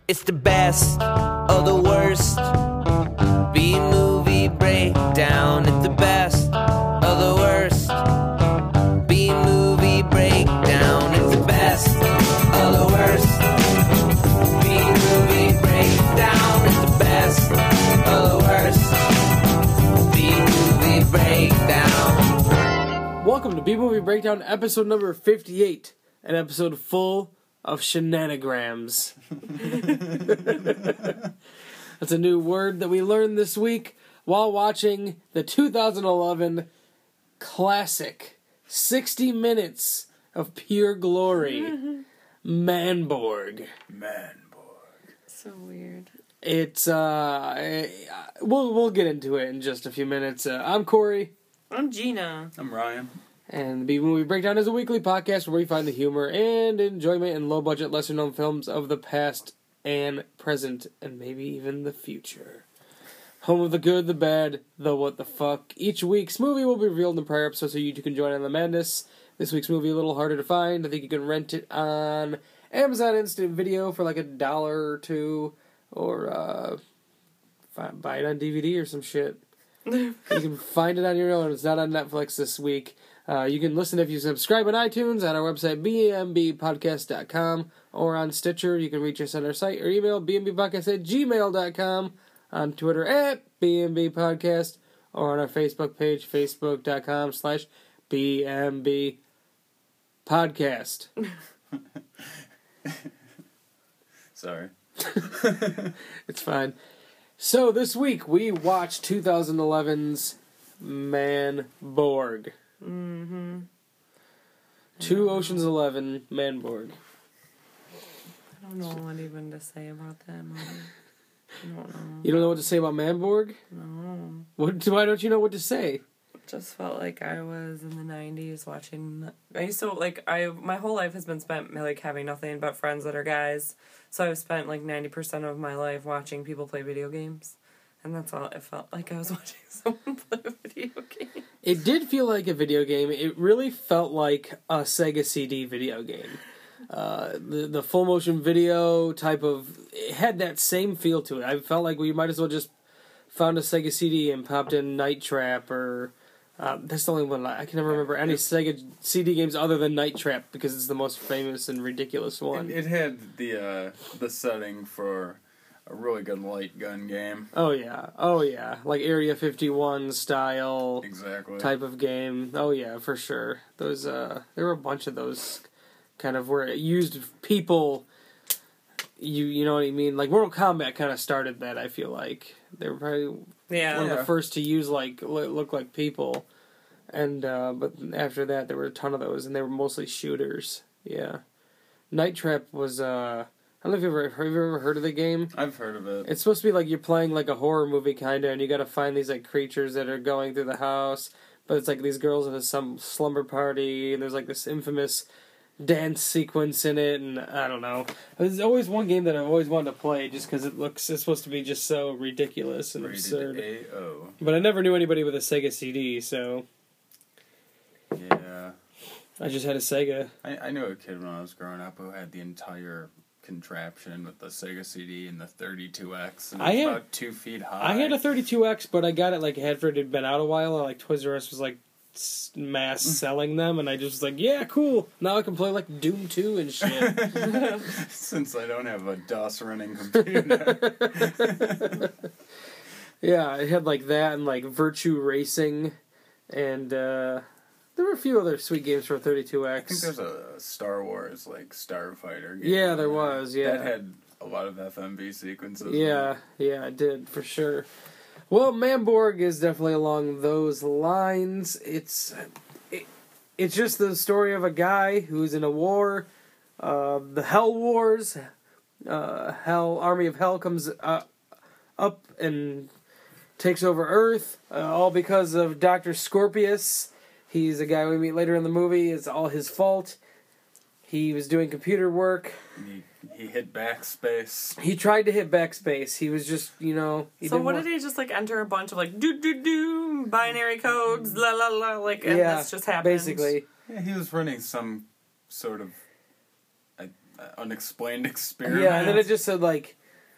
It's the best of the worst. B-movie breakdown. It's the best of the worst. B-movie breakdown. It's the best of the worst. B-movie breakdown. It's the best of the worst. B-movie breakdown. Welcome to B-movie breakdown, episode number 58, an episode full of shenanigrams. That's a new word that we learned this week while watching the 2011 classic 60 minutes of pure glory, Manborg. So weird. It's we'll get into it in just a few minutes. I'm Corey. I'm Gina. I'm Ryan. And the B-Movie Breakdown is a weekly podcast where we find the humor and enjoyment in low-budget, lesser-known films of the past and present, and maybe even the future. Home of the good, the bad, the what the fuck. Each week's movie will be revealed in the prior episode so you two can join in the madness. This week's movie a little harder to find. I think you can rent it on Amazon Instant Video for like $1 or $2, or buy it on DVD or some shit. You can find it on your own. It's not on Netflix this week. You can listen if you subscribe on iTunes, on our website, bmbpodcast.com, or on Stitcher. You can reach us on our site or email, bmbpodcast@gmail.com, on Twitter @bmbpodcast, or on our Facebook page, facebook.com/bmbpodcast. Sorry. It's fine. So this week we watched 2011's Manborg. Mm-hmm. Two Ocean's 11, Manborg. I don't know what even to say about that movie. I don't know. You don't know what to say about Manborg? No. Why don't you know what to say? Just felt like I was in the 90s watching... I used to, my whole life has been spent, having nothing but friends that are guys. So I've spent, 90% of my life watching people play video games. And that's all it felt like. I was watching someone play a video game. It did feel like a video game. It really felt like a Sega CD video game. The full motion video type of... It had that same feel to it. I felt like we might as well just found a Sega CD and popped in Night Trap or... that's the only one. I can never remember any Sega CD games other than Night Trap because it's the most famous and ridiculous one. It had the setting for a really good light gun game. Oh yeah, like Area 51 style Exactly. type of game. Oh yeah, for sure. Those there were a bunch of those kind of where it used people. You know what I mean? Like Mortal Kombat kind of started that. I feel like they were probably one of the first to use look like people, and but after that there were a ton of those, and they were mostly shooters. Yeah, Night Trap was I don't know if you've ever heard of the game. I've heard of it. It's supposed to be like you're playing like a horror movie kinda, and you got to find these creatures that are going through the house, but it's like these girls at some slumber party, and there's this infamous dance sequence in it, and I don't know. There's always one game that I've always wanted to play just because it's supposed to be just so ridiculous and absurd. AO. But I never knew anybody with a Sega CD, so Yeah. I just had a Sega. I knew a kid when I was growing up who had the entire contraption with the Sega CD and the 32X, and it was about 2 feet high. I had a 32X, but I got it after it had been out a while, and Toys R Us was mass selling them, and I just was yeah, cool. Now I can play Doom 2 and shit. Since I don't have a DOS running computer. Yeah, it had that and Virtua Racing, and there were a few other sweet games for 32X. I think there's a Star Wars Starfighter game. Yeah, there was. Yeah, that had a lot of FMV sequences. Yeah, it did for sure. Well, Manborg is definitely along those lines. It's just the story of a guy who's in a war, the Hell Wars. Army of Hell comes up and takes over Earth, all because of Dr. Scorpius. He's a guy we meet later in the movie. It's all his fault. He was doing computer work. He hit backspace. He tried to hit backspace. He was just, he So what did he just enter a bunch of do binary codes, la la la, and this just happened? Basically. Yeah, he was running some sort of unexplained experiment. Yeah, and then it just said, like,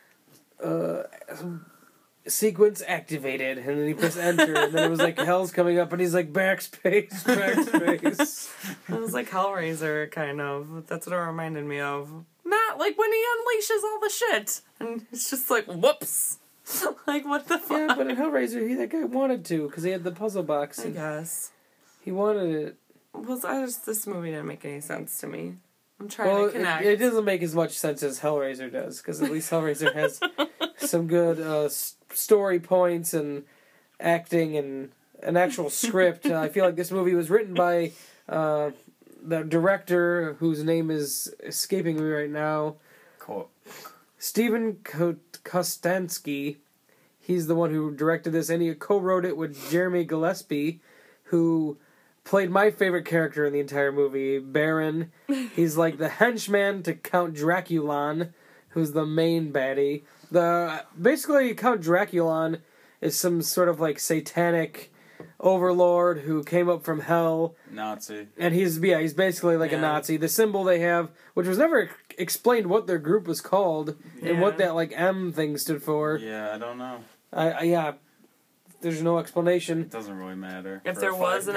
sequence activated, and then he pressed enter, and then it was like hell's coming up, and he's like, backspace, backspace. It was like Hellraiser, kind of. That's what it reminded me of. Not like when he unleashes all the shit, and it's just like, whoops. Like, what the fuck? Yeah, but in Hellraiser, that guy wanted to, because he had the puzzle box. I guess. He wanted it. Well, this movie didn't make any sense to me. I'm trying to connect. It doesn't make as much sense as Hellraiser does, because at least Hellraiser has some good story points and acting and an actual script. I feel like this movie was written by the director, whose name is escaping me right now. Cool. Steven Kostanski. He's the one who directed this, and he co-wrote it with Jeremy Gillespie, who played my favorite character in the entire movie, Baron. He's like the henchman to Count Draculan, who's the main baddie. Basically, Count Draculan is some sort of like satanic overlord who came up from hell. Nazi. And he's basically like a Nazi. The symbol they have, which was never explained what their group was called and what that like M thing stood for. Yeah, I don't know. There's no explanation. It doesn't really matter. If there wasn't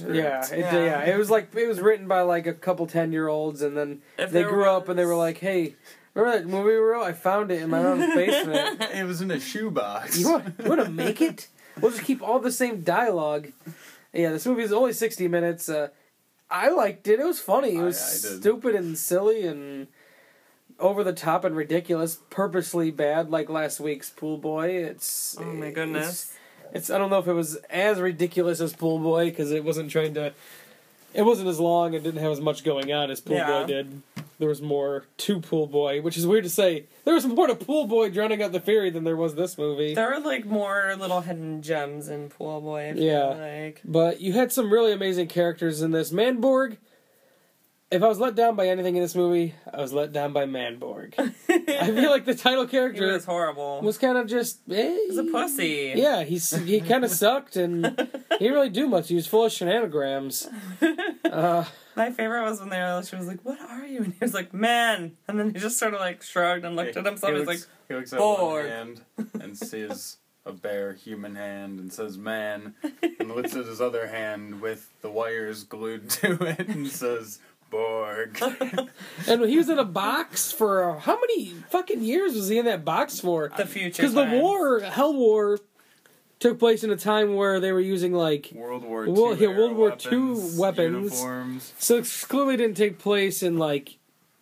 it was like it was written by like a couple 10-year-olds, and then they grew up and they were like, "Hey, remember that movie we wrote? I found it in my mom's basement. It was in a shoebox. You want to make it? We'll just keep all the same dialogue." Yeah, this movie is only 60 minutes. I liked it. It was funny. It was stupid and silly and over the top and ridiculous. Purposely bad, like last week's Pool Boy. Oh my goodness. It's I don't know if it was as ridiculous as Pool Boy, because it wasn't trying to. It wasn't as long and didn't have as much going on as Pool Boy did. There was more to Pool Boy, which is weird to say. There was more to Pool Boy drowning out the fairy than there was this movie. There were like more little hidden gems in Pool Boy. I feel like. But you had some really amazing characters in this. Manborg. If I was let down by anything in this movie, I was let down by Manborg. I feel like the title character he was horrible. Was kind of just he's a pussy. Yeah, he kind of sucked and he didn't really do much. He was full of shenanigans. My favorite was when she was like, "What are you?" And he was like, "Man," and then he just sort of like shrugged and looked at himself. He was like, he looks at one hand and sees a bare human hand and says "man," and looks at his other hand with the wires glued to it and says "Borg." And he was in a box for how many fucking years was he in that box for? The future. Because the Hell War, took place in a time where they were using like World War II weapons. Uniforms. So it clearly didn't take place in like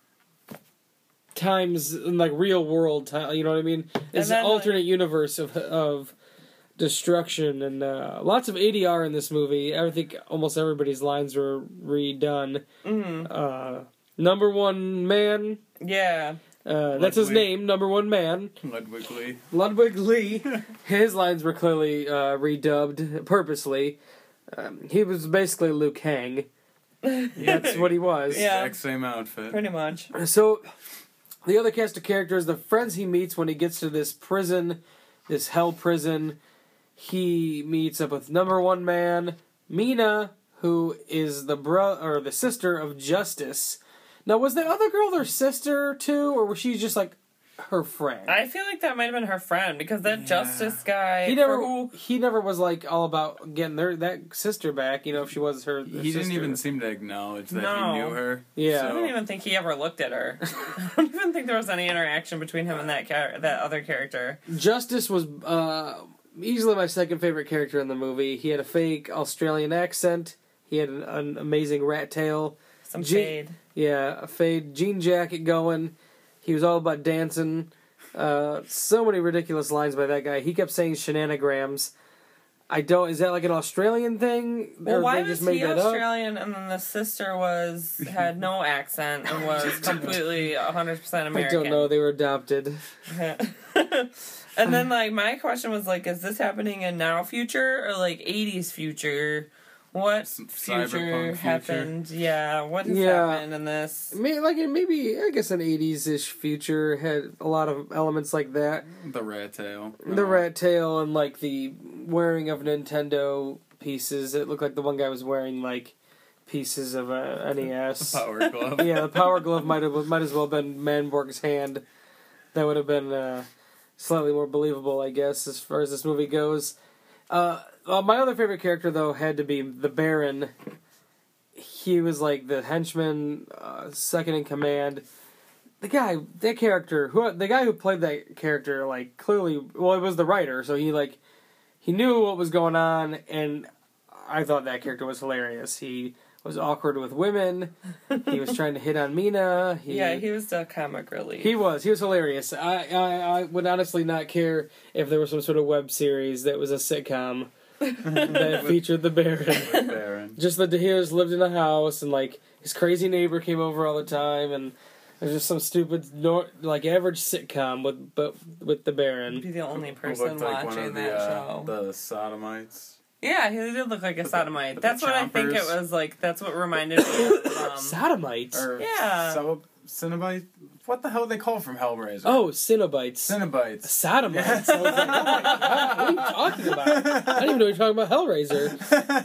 times in like real world time. You know what I mean? It's an alternate universe of destruction and lots of ADR in this movie. I think almost everybody's lines were redone. Mm-hmm. Number one man. Yeah. That's his name, Number One Man. Ludwig Lee. His lines were clearly redubbed purposely. He was basically Liu Kang. That's what he was. Yeah. Exact same outfit. Pretty much. So, the other cast of characters, the friends he meets when he gets to this prison, this hell prison, he meets up with Number One Man, Mina, who is the sister of Justice. Now, was the other girl their sister, too, or was she just, like, her friend? I feel like that might have been her friend, because that Justice guy... He never was, like, all about getting that sister back, you know, if she was her He sister. didn't even seem to acknowledge that he knew her. Yeah. So. I don't even think he ever looked at her. I don't even think there was any interaction between him and that other character. Justice was easily my second favorite character in the movie. He had a fake Australian accent. He had an amazing rat tail. Some fade. Yeah, a fade jean jacket going. He was all about dancing. So many ridiculous lines by that guy. He kept saying shenanigrams. Is that like an Australian thing? Well, why was he Australian and then the sister had no accent and was completely 100% American? I don't know. They were adopted. And then, like, my question was, like, is this happening in now future or, like, 80s future? What future happened? Yeah, what has happened in this? Maybe, I guess an 80s-ish future had a lot of elements like that. The rat tail. The rat tail and, like, the wearing of Nintendo pieces. It looked like the one guy was wearing, like, pieces of a NES. Power glove. Yeah, the Power Glove might as well have been Manborg's hand. That would have been slightly more believable, I guess, as far as this movie goes. My other favorite character, though, had to be the Baron. He was like the henchman, second in command. The guy who played that character, like, clearly, well, it was the writer, so he knew what was going on, and I thought that character was hilarious. He was awkward with women. He was trying to hit on Mina. He was the comic relief. He was hilarious. I would honestly not care if there was some sort of web series that was a sitcom that featured the Baron. Just that he just lived in a house, and like his crazy neighbor came over all the time, and there's just some stupid average sitcom with the Baron. Be the only person watching that show. The Sodomites. Yeah, he did look like a sodomite. That's what I think it was like. That's what reminded me of. Sodomites? Cinnabite? What the hell are they called from Hellraiser? Oh, Cinnabites. Sodomites. I was like, oh my God, what are you talking about? I didn't even know you were talking about Hellraiser.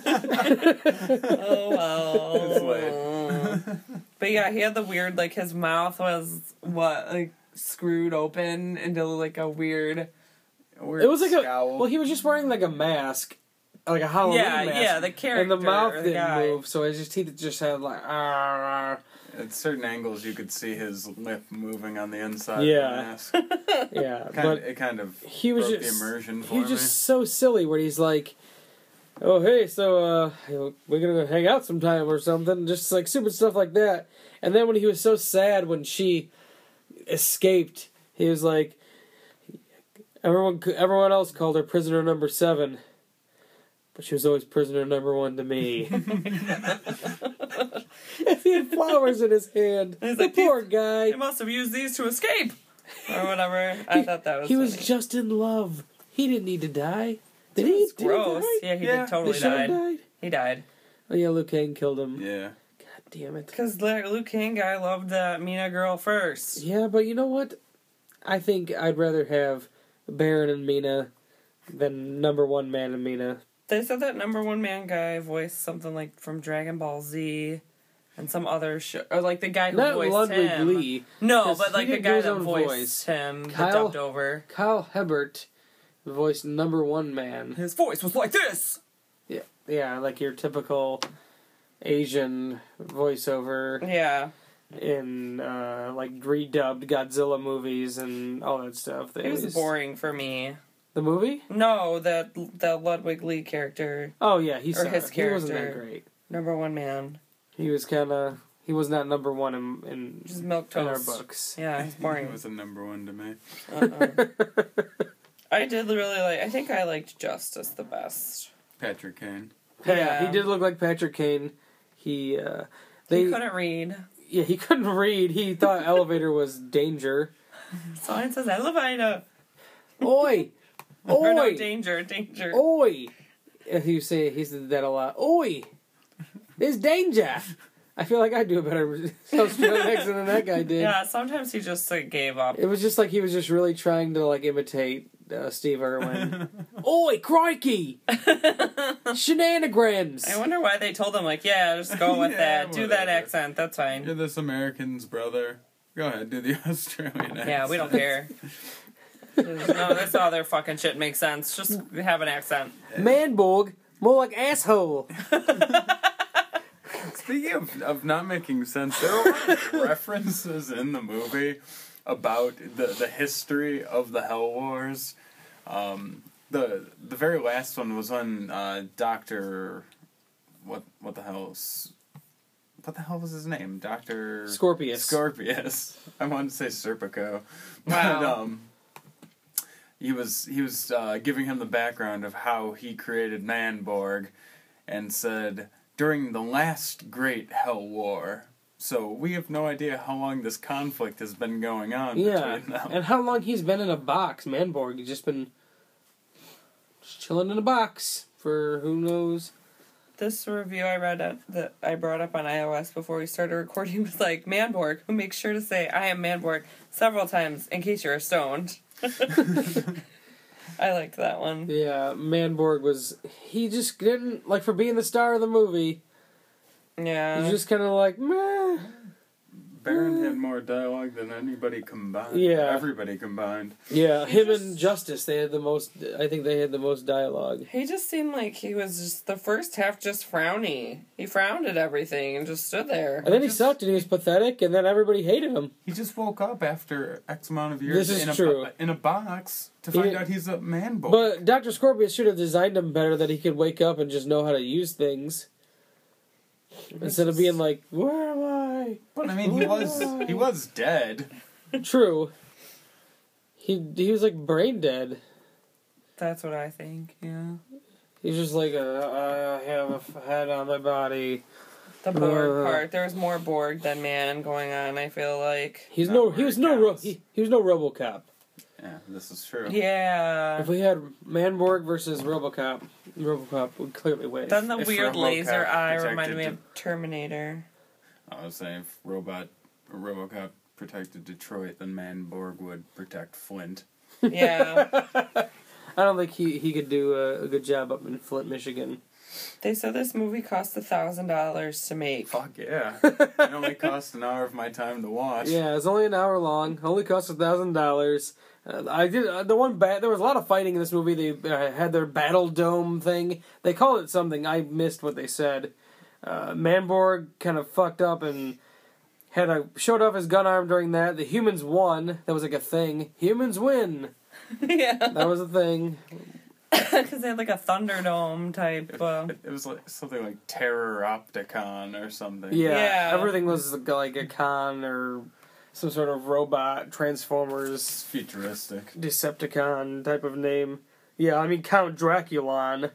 Oh, well. It's late. But yeah, he had the weird, like, his mouth was, screwed open into, like, a weird... It was like scowl. Well, he was just wearing, like, a mask. Like a Halloween mask. Yeah, the character. And the mouth the didn't guy. move, so his teeth just had, like, At certain angles, you could see his lip moving on the inside Yeah. of the mask. Yeah, It kind of he was broke just the immersion for he was me. just so silly where he's like, oh hey, so we're gonna hang out sometime or something, just like stupid stuff like that. And then when he was so sad when she escaped, he was like, everyone else called her prisoner number 7, but she was always prisoner number 1 to me. He had flowers in his hand. He's The like, poor guy. He must have used these to escape! Or whatever. I thought that was He funny. was just in love. He didn't need to die. Did It he? was Did gross. he die? Yeah, he Yeah, did totally The show died. died? He died. Oh yeah, Luke Kang killed him. Yeah. God damn it. Because Luke King guy loved that Mina girl first. Yeah, but you know what? I think I'd rather have Baron and Mina than number 1 man and Mina. They said that number 1 man guy voiced something like from Dragon Ball Z and some other show. Or like the guy who Not voiced Ludwig him. Lee. No, 'cause but he like the didn't do guy his that own voiced voice. him, that Kyle- dubbed over. Kyle Hebert voiced number 1 man. His voice was like this! Yeah, like your typical Asian voiceover Yeah. in like redubbed Godzilla movies and all that stuff. It was boring for me. The movie? No, that Ludwig Lee character. Oh yeah, he Or his He wasn't that character. great. Number 1 man. He was he was not number 1 in Just milk in our toast. books. Yeah, it's He boring. was a number 1 to me. I did really I think I liked Justice the best. Patrick Kane. Yeah, he did look like Patrick Kane. He He couldn't read. Yeah, he couldn't read. He thought elevator was danger. Sign says elevator. Oi! Or no, Oi! danger. Oi! He said that a lot. Oi! There's danger! I feel like I do a better Australian accent than that guy did. Yeah, sometimes he just gave up. It was just like he was just really trying to like imitate Steve Irwin. Oi, crikey! Shenanigans! I wonder why they told him, yeah, just go with Yeah, that. Do that whatever. accent. That's fine. You're this American's brother. Go ahead, do the Australian accent. Yeah, we don't care. No, that's all their fucking shit makes sense. Just have an accent. Manborg, more like asshole. Speaking of not making sense, there are a lot of references in the movie about the history of the Hell Wars. The very last one was when Dr. What the hell was his name? Dr. Scorpius. I wanted to say Serpico. Wow. But, he was giving him the background of how he created Manborg, and said, during the last great Hell War. So we have no idea how long this conflict has been going on between them. And how long he's been in a box. Manborg, he's just been chilling in a box for who knows. This review I read that I brought up on iOS before we started recording was like, Manborg, who makes sure to say, I am Manborg, several times in case you're stoned. I liked that one. Yeah, Manborg he just didn't, for being the star of the movie, Yeah. He's just kind of like, meh. Baron had more dialogue than anybody combined. Yeah. Everybody combined. Yeah, He him and Justice, they had the most, I think they had the most dialogue. He just seemed like he was just the first half just frowny. He frowned at everything and just stood there. And then he sucked and he was pathetic and then everybody hated him. He just woke up after X amount of years This is true. In a box to He find did- out he's a man boy. But Dr. Scorpius should have designed him better that he could wake up and just know how to use things. Instead of being like, where am I? But I mean, he was dead. True. He was like brain dead. That's what I think, yeah. He's just like, I have a head on my body. The Borg part. There was more Borg than man going on, I feel like. He was Not no where it counts. he was no RoboCop. Yeah, this is true. Yeah. If we had Manborg versus RoboCop would clearly win. Then the If weird RoboCop laser eye protected reminded me of Terminator. I was saying if RoboCop protected Detroit, then Manborg would protect Flint. Yeah. I don't think he could do a good job up in Flint, Michigan. They said this movie cost $1,000 to make. Fuck yeah! It only cost an hour of my time to watch. Yeah, it's only an hour long. Only cost $1,000. I did there was a lot of fighting in this movie. They had their battle dome thing. They called it something. I missed what they said. Manborg kind of fucked up and showed off his gun arm during that. The humans won. That was like a thing. Humans win. Yeah. That was a thing. Because they had like a Thunderdome type. It was like something like Terror Opticon or something. Yeah, Yeah. everything was like a con or some sort of robot Transformers It's futuristic. Decepticon type of name. Yeah, I mean Count Draculon.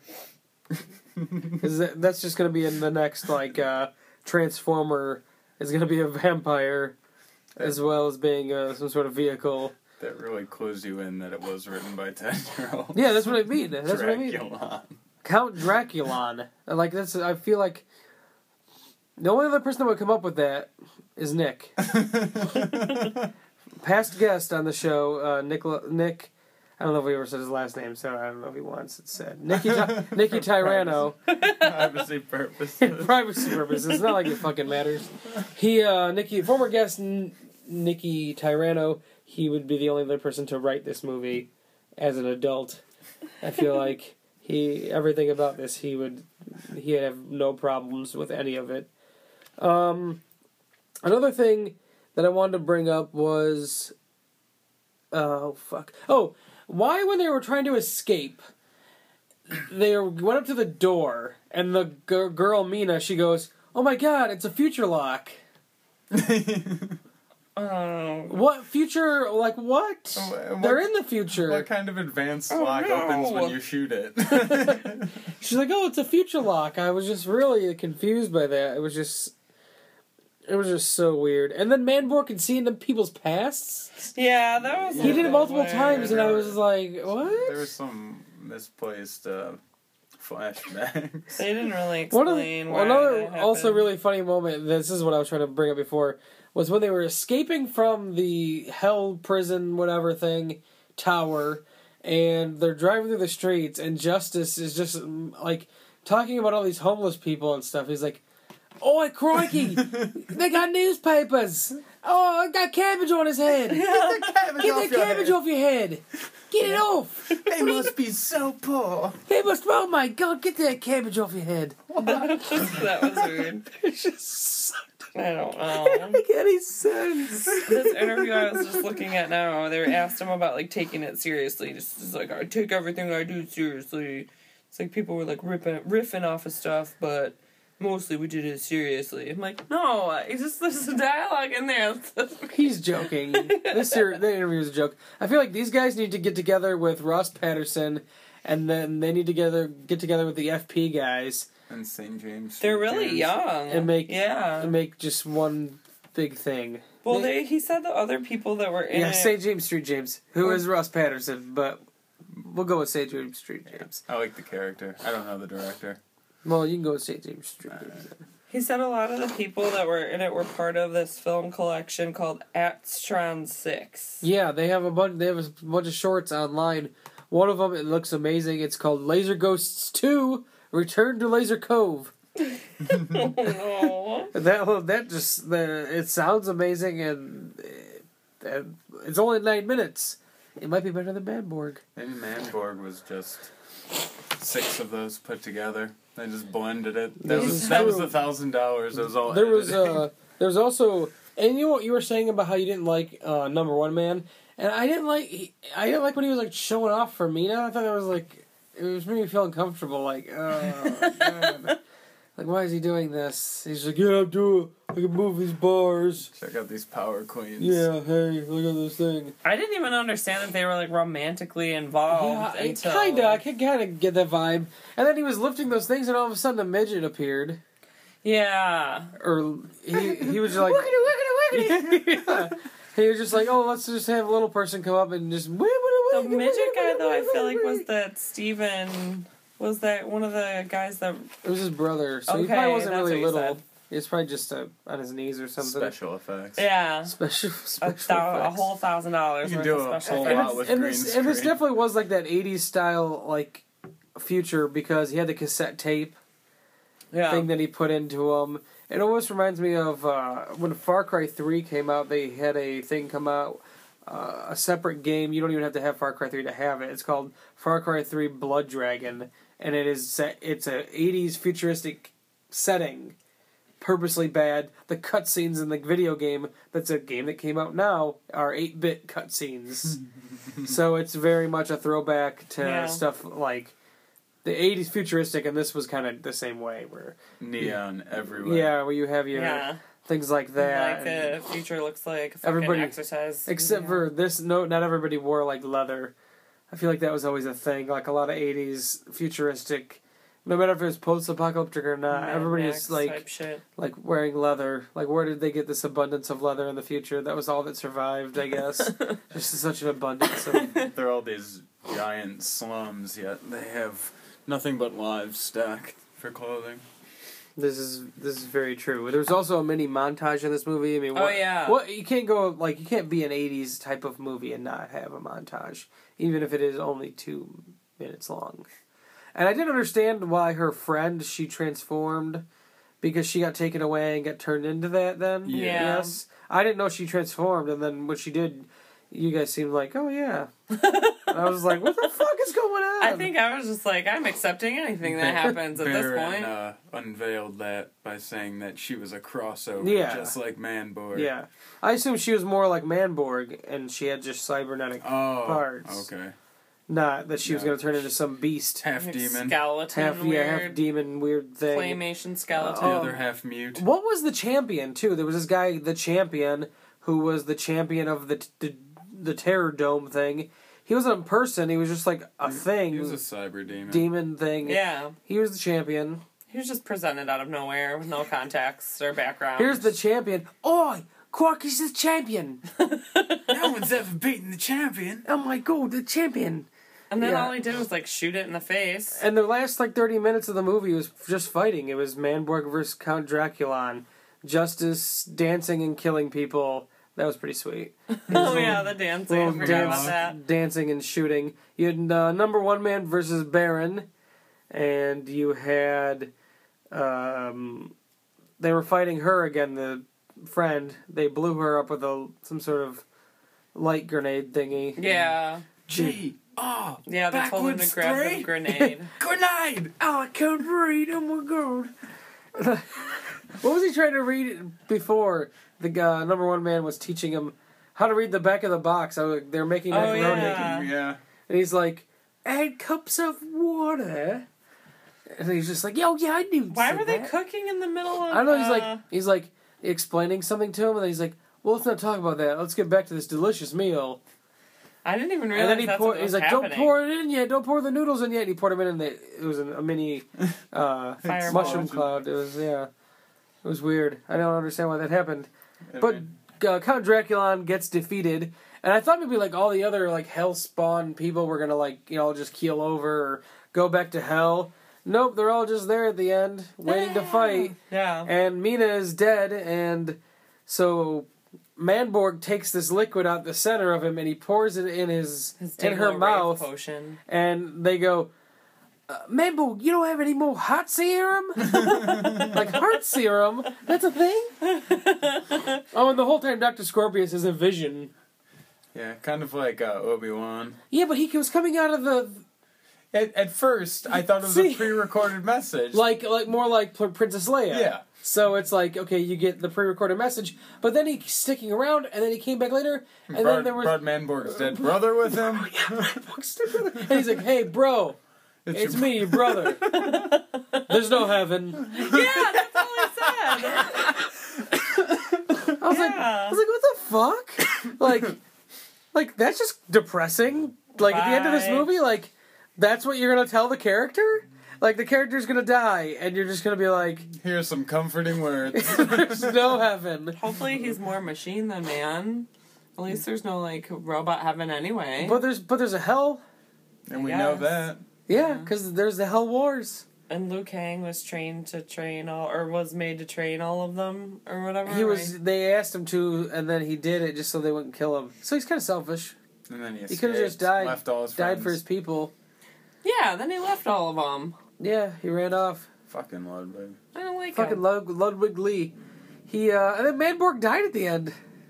That's just gonna be in the next like Transformer. Is gonna be a vampire, as well as being some sort of vehicle. That really clues you in that it was written by 10-year-olds. Yeah, that's what I mean. That's what I mean. Draculon. Count Draculon. Like that's. I feel like the only other person that would come up with that is Nick. Past guest on the show, Nick. I don't know if we ever said his last name, so I don't know if he wants it said. Nicky Tyrano. Privacy purposes. Privacy purposes. It's not like it fucking matters. Former guest Nicky Tyrano. He would be the only other person to write this movie as an adult. I feel like everything about this he'd have no problems with any of it. Another thing that I wanted to bring up was why when they were trying to escape they went up to the door and the girl Mina, she goes, "Oh my god, it's a future lock." What future? Like what? They're in the future. What kind of advanced lock opens when you shoot it? She's like, "Oh, it's a future lock." I was just really confused by that. It was just so weird. And then Manborg can see into people's pasts. Yeah, that was. He did it multiple weird. times, and I was like, "What?" There was some misplaced flashbacks. They didn't really explain why Another that also happened. really funny moment. This is what I was trying to bring up before. Was when they were escaping from the hell prison, whatever thing, tower, and they're driving through the streets, and Justice is just like talking about all these homeless people and stuff. He's like, "Oh, crikey! They got newspapers! Oh, I got cabbage on his head! Get that cabbage off your head! Get it off! They must be so poor. They must! Oh my God! Get that cabbage off your head!" That was weird. It's just I don't it know. doesn't make any sense. This interview I was just looking at now, they asked him about like taking it seriously. Just like, I take everything I do seriously. It's like people were like riffing off of stuff, but mostly we did it seriously. I'm like, no, there's a dialogue in there. He's joking. The interview is a joke. I feel like these guys need to get together with Ross Patterson, and then they need to get together with the FP guys And St. James. They're really young and make yeah. just one big thing. Well, he said the other people that were in it. St. James Street James, who is Ross Patterson, but we'll go with St. James Street James. I like the character. I don't know the director. Well, you can go with St. James Street James. He said a lot of the people that were in it were part of this film collection called Atstron 6. Yeah, they have a bunch of shorts online. One of them, it looks amazing. It's called Laser Ghosts 2: Return to Laser Cove. Oh. It sounds amazing, and it's only 9 minutes. It might be better than Manborg. Maybe Manborg was just 6 of those put together. They just blended it. That was $1,000. It was all There was editing. there was also, and you know what you were saying about how you didn't like Number One Man, and I didn't like when he was like showing off for Mina. I thought that was like, it was making me feel uncomfortable. Like, oh God. Like, why is he doing this? He's like, yeah, I can move these bars. Check out these power queens. Yeah, hey, look at this thing. I didn't even understand that they were like romantically involved until I could kind of get that vibe. And then he was lifting those things, and all of a sudden a midget appeared. Yeah. Or he was just like, yeah. He was just like, oh, let's just have a little person come up and just. The midget guy, though, I feel like was that Steven. Was that one of the guys that... It was his brother, so he Okay, probably wasn't that's really what you little. said. He was probably just on his knees or something. Special effects. Yeah. Special A effects. whole $1,000 You worth do of a special whole effects. lot with and green this screen. definitely was like that 80s style like future, because he had the cassette tape Yeah. thing that he put into them. It almost reminds me of when Far Cry 3 came out. They had a thing come out, a separate game. You don't even have to have Far Cry 3 to have it. It's called Far Cry 3 Blood Dragon, and it's a 80s futuristic setting, purposely bad. The cutscenes in the video game, that's a game that came out now, are 8-bit cutscenes. So it's very much a throwback to stuff like the 80s futuristic, and this was kind of the same way, where Neon everywhere. yeah, where you have your things like that. Like the future looks like fucking Everybody- exercise. Except for this, no, not everybody wore like leather. I feel like that was always a thing. Like a lot of 80s futuristic, no matter if it was post-apocalyptic or not, Mad everybody Max is like type shit. wearing leather. Like, where did they get this abundance of leather in the future? That was all that survived, I guess. Just such an abundance of. They're all these giant slums, yet they have nothing but livestock for clothing. This is very true. There's also a mini montage in this movie. I mean, Oh, yeah. what you can't you can't be an 80s type of movie and not have a montage, even if it is only 2 minutes long. And I didn't understand why her friend, she transformed, because she got taken away and got turned into that then. Yeah. Yes. I didn't know she transformed, and then when she did, you guys seemed like, oh yeah. And I was like, what the fuck is going on? I think I was just like, I'm accepting anything that happens at this point. Baron unveiled that by saying that she was a crossover, Yeah. just like Manborg. Yeah. I assumed she was more like Manborg, and she had just cybernetic parts. Okay. Not that she was No. going to turn into some beast. Half Like demon, skeleton, Half weird demon, weird thing. claymation skeleton. the other half mute. What was the champion, too? There was this guy, the champion, who was the champion of the Terror Dome thing. He wasn't a person, he was just like a thing. He was a cyber demon. Demon thing. Yeah. He was the champion. He was just presented out of nowhere with no context or background. Here's the champion. Oi! Quark is the champion! No one's ever beaten the champion. Oh my god, the champion! And then Yeah. all he did was like shoot it in the face. And the last 30 minutes of the movie was just fighting. It was Manborg versus Count Draculon. Justice, dancing and killing people. That was pretty sweet. Oh yeah, the dancing. I Little forgot about that. dancing and shooting. You had Number One Man versus Baron. And you had... they were fighting her again, the friend. They blew her up with some sort of light grenade thingy. Yeah. G-R. Yeah, they told him to grab the grenade. Grenade! Oh, I can't read. Oh my god. What was he trying to read before? The Number One Man was teaching him how to read the back of the box. They're making Oh, macaroni. yeah. Yeah. And he's like, add cups of water. And he's just like, yo, yeah, I knew. Why said were they that. cooking in the middle of? I don't know. He's like explaining something to him, and then he's like, well, let's not talk about that. Let's get back to this delicious meal. I didn't even And realize then he that's what poured. was He's like, happening. don't pour it in yet. Don't pour the noodles in yet. And he poured them in, and it was a mini Fireball. mushroom cloud. It was It was weird. I don't understand why that happened. But Count Draculon gets defeated, and I thought maybe like all the other like hell spawn people were gonna just keel over or go back to hell. Nope, they're all just there at the end, waiting to fight. Yeah. And Mina is dead, and so Manborg takes this liquid out the center of him, and he pours it in His in her Daedalus mouth, potion. and they go, Mambo, you don't have any more heart serum? Like, heart serum? That's a thing? Oh, and the whole time Dr. Scorpius is a vision. Yeah, kind of like Obi-Wan. Yeah, but he was coming out of the... At first, I thought it was a pre-recorded message. Like more like Princess Leia. Yeah. So it's like, okay, you get the pre-recorded message, but then he's sticking around, and then he came back later, and then there was... brought Manborg's dead brother with him. And he's like, hey, bro, it's me, your brother. There's no heaven. Yeah, that's all he said. I was like, what the fuck? Like that's just depressing. Like, at the end of this Bye. movie, like, that's what you're gonna tell the character? Like, the character's gonna die, and you're just gonna be like, Here's some comforting words. there's no heaven. Hopefully he's more machine than man. At least there's no, like, robot heaven anyway. But there's a hell. And we Yes. know that. Yeah, because there's the Hell Wars. And Liu Kang was trained to train all, or was made to train all of them, or whatever. He was. They asked him to, and then he did it just so they wouldn't kill him. So he's kind of selfish. And then He could have just died. Left all his Died friends. for his people. Yeah, then he left all of them. Yeah, he ran off. Fucking Ludwig. I don't like Fucking him. Ludwig Lee. He and then Manborg died at the end.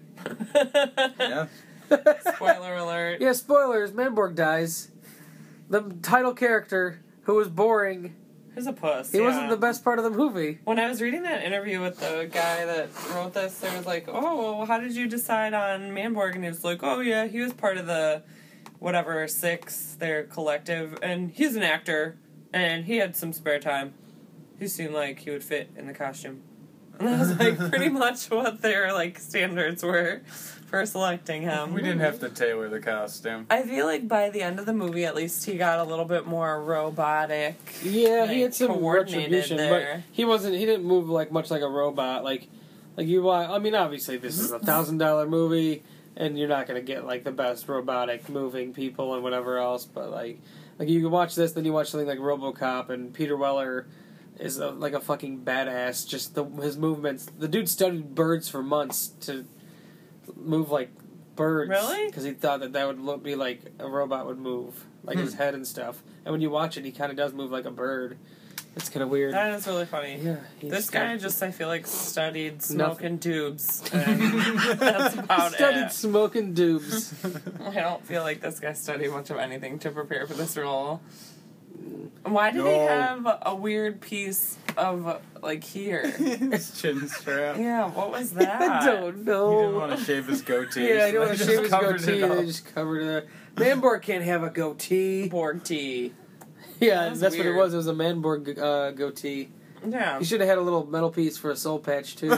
Yeah. Spoiler alert. Yeah, spoilers. Manborg dies. The title character, who was boring. He's a puss. He wasn't the best part of the movie. When I was reading that interview with the guy that wrote this, there was like, oh, well, how did you decide on Manborg? And he was like, oh, yeah, he was part of the whatever, Six, their collective, and he's an actor, and he had some spare time. He seemed like he would fit in the costume. And that was like pretty much what their like standards were for selecting him. We didn't have to tailor the costume. I feel like by the end of the movie, at least he got a little bit more robotic. Yeah, he Like, had some coordinated retribution, there. but he didn't move like much like a robot. Like you. I mean, obviously this is $1,000 movie, and you're not gonna get like the best robotic moving people and whatever else. But like you can watch this, then you watch something like RoboCop, and Peter Weller is like a fucking badass. Just his movements. The dude studied birds for months to move like birds. Really? Because he thought that would be like a robot would move, like his head and stuff. And when you watch it, he kind of does move like a bird. It's kind of weird. That is really funny. Yeah. This guy just, I feel like, studied smoking tubes. And that's about studied it. smoking dubs. I don't feel like this guy studied much of anything to prepare for this role. Why did he No. have a weird piece of, like, here? His chin strap. Yeah, what was that? I don't He didn't know. want to shave his goatee. Yeah, I so don't want they to just shave his covered goatee. it up. They just covered it. Manborg can't have a goatee. Borg tea. Yeah, That's that's what it weird. was. It was a Manborg goatee. Yeah. He should have had a little metal piece for a soul patch too. Ew.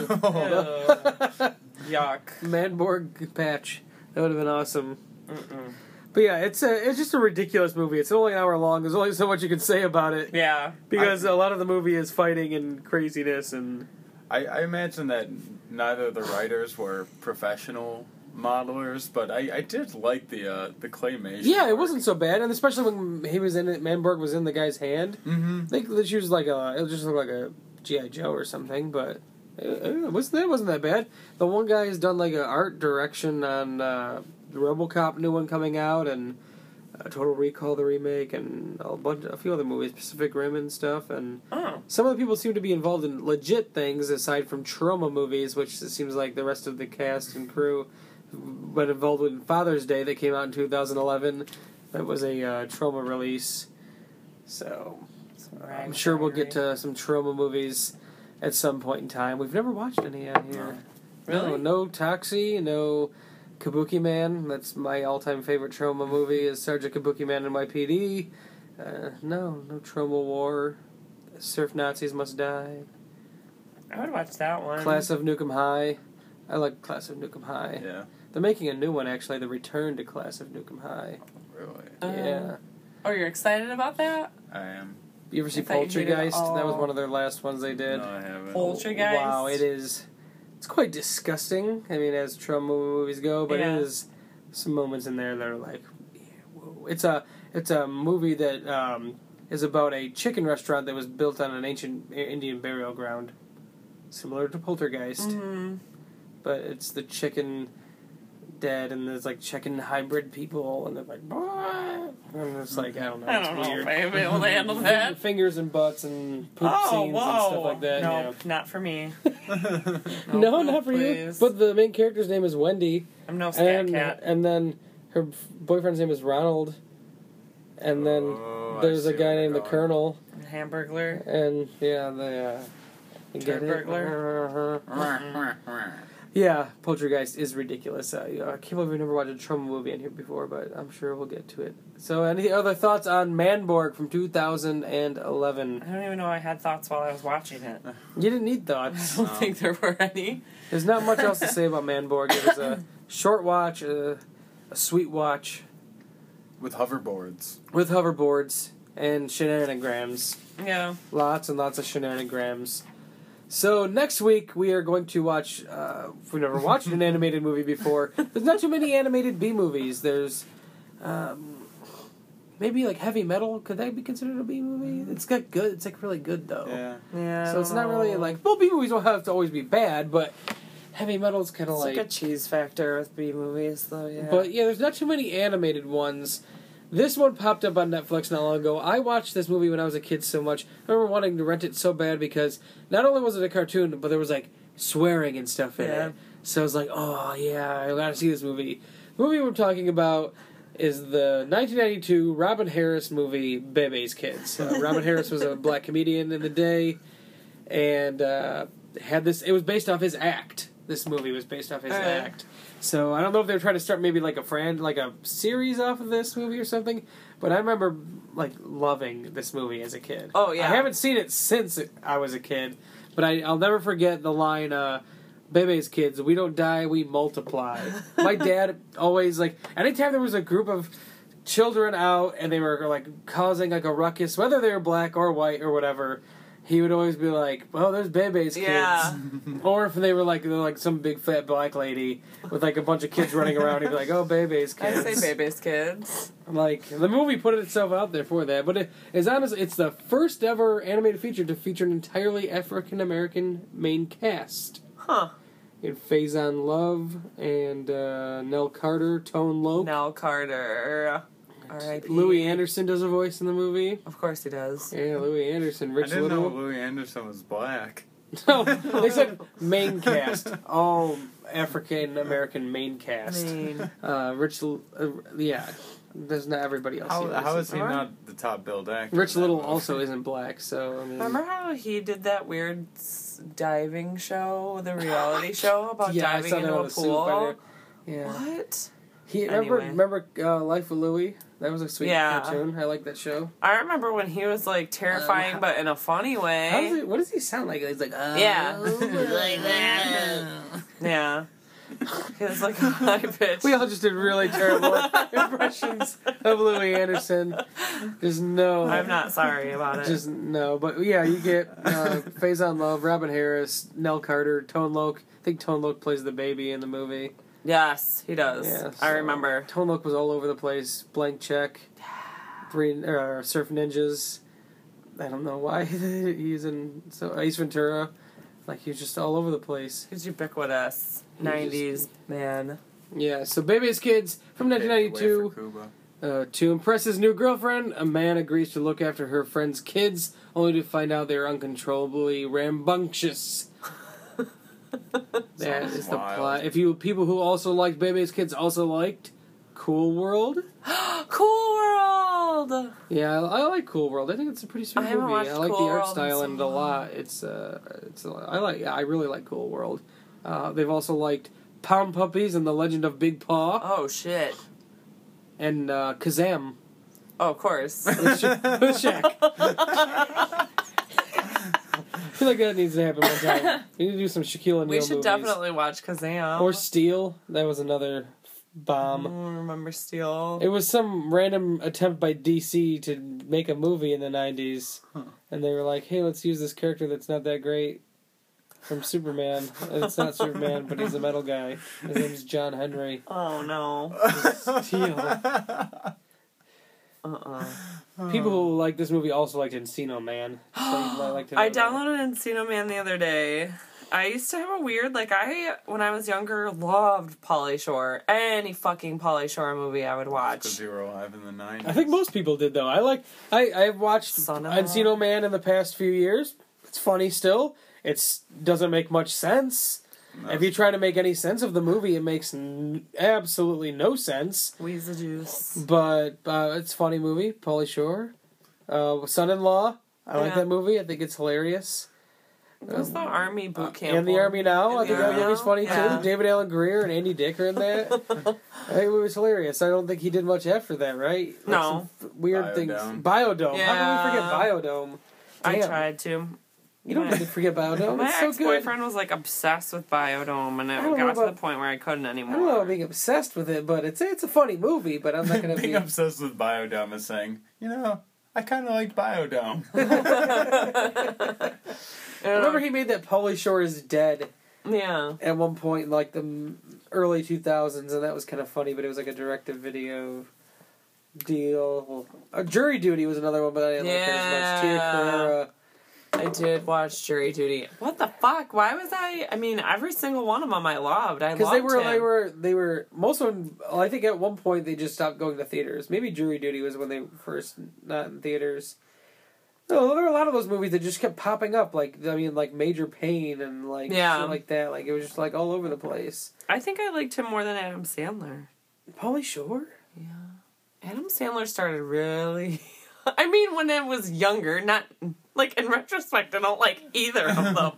Yuck. Manborg patch. That would have been awesome. Mm-mm. But yeah, it's just a ridiculous movie. It's only an hour long. There's only so much you can say about it Yeah. because a lot of the movie is fighting and craziness and. I imagine that neither of the writers were professional modelers, but I did like the claymation. Yeah, it work. wasn't so bad, and especially when he was in it, Manborg was in the guy's hand. Mm-hmm. I think she was like it just looked like a G.I. Joe or something, but it wasn't that bad. The one guy has done like an art direction on the RoboCop new one coming out, and Total Recall the remake, and a few other movies, Pacific Rim and stuff, and Oh. some of the people seem to be involved in legit things aside from trauma movies, which it seems like the rest of the cast and crew been involved in Father's Day that came out in 2011. That was a trauma release. So I'm sure we'll get to some trauma movies at some point in time. We've never watched any out here. Really? No Taxi, no Kabuki Man. That's my all-time favorite trauma movie is Sergeant Kabuki Man and NYPD. No Trauma War. Surf Nazis Must Die. I would watch that one. Class of Nukem High. I like Class of Nukem High. Yeah, They're making a new one, actually, the Return to Class of Nukem High. really. Yeah. Oh, you're excited about that? I am. You ever see I thought you hated Poltergeist? That was all- one of their last ones they did. No, I haven't. Poltergeist? Wow, it is. It's quite disgusting. I mean, as trauma movies go, but Yeah. it is some moments in there that are like, yeah, whoa. It's a movie that is about a chicken restaurant that was built on an ancient Indian burial ground, similar to Poltergeist. Mm-hmm. But it's the chicken dead, and there's like chicken hybrid people, and they're like, "Bah!" And it's like, I don't know. I It's don't know weird. if I'd be able to handle that. Fingers and butts and poop scenes and stuff like that. No, not for me. No, not for you. please. But the main character's name is Wendy. I'm no scat And, cat. and then her boyfriend's name is Ronald. And then Oh, there's I a see guy where named the you're Colonel. Hamburglar. And, yeah, the... you get it? Burglar. Yeah, Poltergeist is ridiculous. I can't believe we've never watched a trauma movie in here before, but I'm sure we'll get to it. So, any other thoughts on Manborg from 2011? I don't even know I had thoughts while I was watching it. You didn't need I thoughts. don't think there were any. There's not much else to say about Manborg. It was a short watch, a sweet watch With hoverboards. with hoverboards and shenanigans. Yeah. Lots and lots of shenanigans. So next week we are going to watch. We've never watched an animated movie before. There's not too many animated B movies. There's maybe like Heavy Metal. Could that be considered a B movie? It's got good. It's like really good though. Yeah. Yeah. So it's not really like, well, B movies don't have to always be bad, but Heavy Metal's kind of It's like a cheese factor with B movies, though. Yeah. But yeah, there's not too many animated ones. This one popped up on Netflix not long ago. I watched this movie when I was a kid so much. I remember wanting to rent it so bad because not only was it a cartoon, but there was like swearing and stuff in Yeah. it. So I was like, oh yeah, I gotta see this movie. The movie we're talking about is the 1992 Robin Harris movie, Bebe's Kids. Robin Harris was a black comedian in the day, and had this. It was based off his act. This movie was based off his Alright. act. So I don't know if they were trying to start maybe like a series off of this movie or something. But I remember like loving this movie as a kid. Oh, yeah. I haven't seen it since I was a kid, but I'll never forget the line. Bebe's Kids, we don't die, we multiply. My dad always, like, anytime there was a group of children out and they were, like, causing, like, a ruckus, whether they were black or white or whatever, he would always be like, well, there's Bebe's Kids. Yeah. Or if they were, like some big fat black lady with, like, a bunch of kids running around, he'd be like, oh, Bebe's I Kids. say Baby's Kids. Like, the movie put itself out there for that, but it's honestly, it's the first ever animated feature to feature an entirely African-American main cast. Huh. You had Faison Love and Nell Carter, Tone Loc. Nell Carter. R.I.P. Louis Anderson does a voice in the movie. Of course he does. Yeah, Louis Anderson. I Rich didn't know Little. Louis Anderson was black. No, they said main cast. All African American main cast. Main. Yeah. There's not everybody else. How is he Alright. not the top billed actor? Rich in that Little movie? also isn't black, so I mean. Remember how he did that weird diving show, the reality show about Yeah, I diving saw that into on a the Soup by pool? there. Yeah. What? Remember Anyway. Life with Louie? That was a sweet Yeah. cartoon. I like that show. I remember when he was like terrifying, but in a funny way. What does he sound like? He's like, Yeah. like that. Yeah. He was like a high pitch. We all just did really terrible impressions of Louis Anderson. Just no. I'm not sorry about it. Just no. But yeah, you get Faison Love, Robin Harris, Nell Carter, Tone Loc. I think Tone Loc plays the baby in the movie. Yes, he does. Yeah, I so remember. Tone Loc was all over the place. Blank Check, Surf Ninjas. I don't know why he's in Ace Ventura. Like he's just all over the place. He's ubiquitous. He 90s man. Yeah. So Bebe's Kids from Paved the way 1992. for Cuba. To impress his new girlfriend, a man agrees to look after her friend's kids, only to find out they're uncontrollably rambunctious. That is the wild. plot. If you people who also liked Bebe's Kids also liked Cool World, Cool World! yeah, I like Cool World. I think it's a pretty sweet I haven't movie. watched I like Cool the art World style in in it so a lot. I really like Cool World. They've also liked Pound Puppies and The Legend of Big Paw Oh, shit. and Kazam. Oh, of course. with Shaq. I feel like that needs to happen one time. We need to do some Shaquille O'Neal We should movies. definitely watch Kazam. Or Steel. That was another I bomb. don't remember Steel. It was some random attempt by DC to make a movie in the 90s. And they were like, hey, let's use this character that's not that great from Superman. And it's not Superman, but he's a metal guy. His name's John Henry. Oh, no. Steel. People who like this movie also liked Encino Man. So I liked it I a lot. downloaded Encino Man the other day, I used to have a weird, like, when I was younger, loved Pauly Shore. Any fucking Pauly Shore movie I would watch. Because you were alive in the 90s. I think most people did though. I've watched Son-in-law. Encino Man in the past few years. It's funny still. It doesn't make much sense. No. If you try to make any sense of the movie, it makes absolutely no sense. Weezer Juice. But it's a funny movie. Pauly Shore, Son-in-Law. I like Yeah. that movie. I think it's hilarious. What's the Army boot camp? And the one? Army Now. I And think the that Army movie's Now? funny Yeah. too. David Allen Greer and Andy Dick are in that. I think it was hilarious. I don't think he did much after that, right? Like No. some weird Biodome. things. Biodome. How can we forget Yeah. Biodome? I Damn. tried to. You don't need to forget Biodome. My It's so good. ex-boyfriend was like obsessed with Biodome, and it don't know got to about- the point where I couldn't I anymore. don't know about being obsessed with it, but it's a funny movie. But I'm not gonna Being be. obsessed with Biodome is saying, I kind of like Biodome. I remember he made that Pauly Shore is Dead Yeah. at one point in like the early 2000s, and that was kind of funny. But it was like a direct-to-video deal. Jury Duty was another one, but I didn't like it as much. Tia Carrera. I did watch Jury Duty. What the fuck? Why was I mean, every single one of them I loved. I Because loved they were most of them. I think at one point they just stopped going to theaters. Maybe Jury Duty was when they first not in theaters. No, there were a lot of those movies that just kept popping up. Like Major Pain and like Yeah. shit like that. Like it was just like all over the place. I think I liked him more than Adam Sandler. Pauly Shore. Adam Sandler started really... I mean, when I was younger, not... Like, in retrospect, I don't like either of them.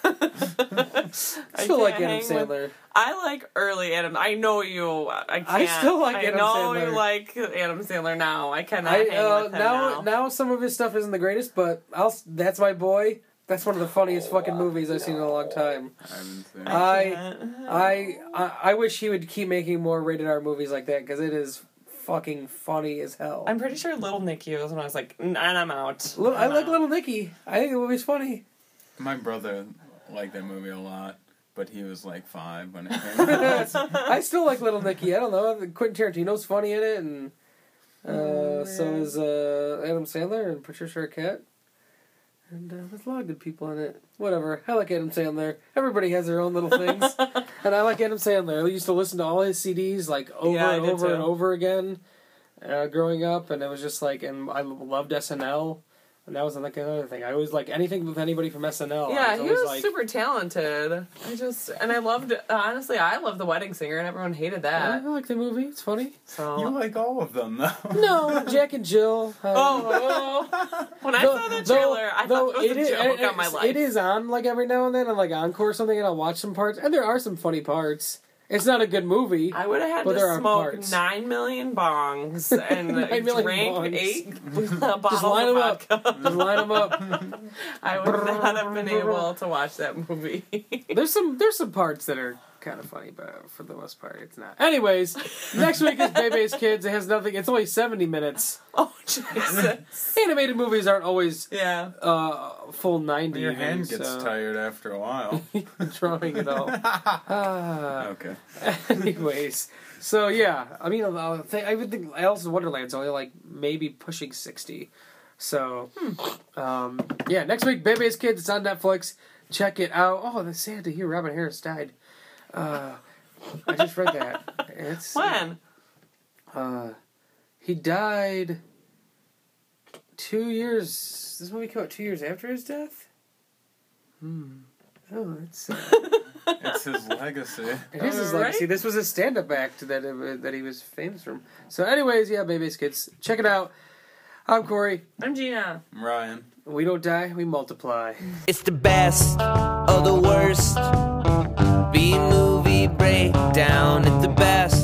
I still like Adam Sandler. I like early Adam... I know you... I can't. I still like Adam I know Sandler. you like Adam Sandler now. I cannot hang with him now. Now some of his stuff isn't the greatest, but That's My Boy. That's one of the funniest fucking movies I've seen in a long time. I haven't seen it. I wish he would keep making more rated R movies like that because it is fucking funny as hell. I'm pretty sure Little Nicky was when I was like, and I'm out. I like Little Nicky. I think the movie's funny. My brother liked that movie a lot, but he was like 5 when it came out. I still like Little Nicky. I don't know. Quentin Tarantino's funny in it, and so is Adam Sandler and Patricia Arquette. And there's a lot of good people in it. Whatever. I like Adam Sandler. Everybody has their own little things. And I like Adam Sandler. I used to listen to all his CDs like over Yeah, I and did over too. and over again growing up. And it was just like, and I loved SNL. And that was like another thing. I always like anything with anybody from SNL. Yeah, he always was like, super talented. I loved, honestly, I loved The Wedding Singer, and everyone hated I that. like the movie. It's funny. So. You like all of them, though. No, Jack and Jill. Oh, when I saw the trailer, I thought it was a joke on my life. It is on like every now and then on like Encore or something, and I'll watch some parts, and there are some funny parts. It's not a good movie. I would have had But there to are smoke parts. 9 million bongs and 9 million drink bongs. 8 bottles Just line of them up. vodka. Just line them up. I would not have been able to watch that movie. There's some parts that are kind of funny, but for the most part, it's not. Anyways, next week is Bebe's Kids. It has nothing. It's only 70 minutes. Oh, Jesus. Animated movies aren't always Yeah. full 90. Your even, hand gets so. tired after a while. Drawing it all. Okay. Anyways, so yeah, I mean, I would think Alice in Wonderland's only like maybe pushing 60. So, yeah, next week, Bebe's Kids. It's on Netflix. Check it out. Oh, that's sad to hear Robin Harris died. I just read that. It's When? he died 2 years. This movie came out 2 years after his death. Oh, it's. It's his legacy. It is his Right? legacy. This was a stand-up act that he was famous from. So, anyways, yeah, Bebe's Kids. Check it out. I'm Corey. I'm Gina. Ryan. We don't die, we multiply. It's the best of the worst. B-movie breakdown. It's the best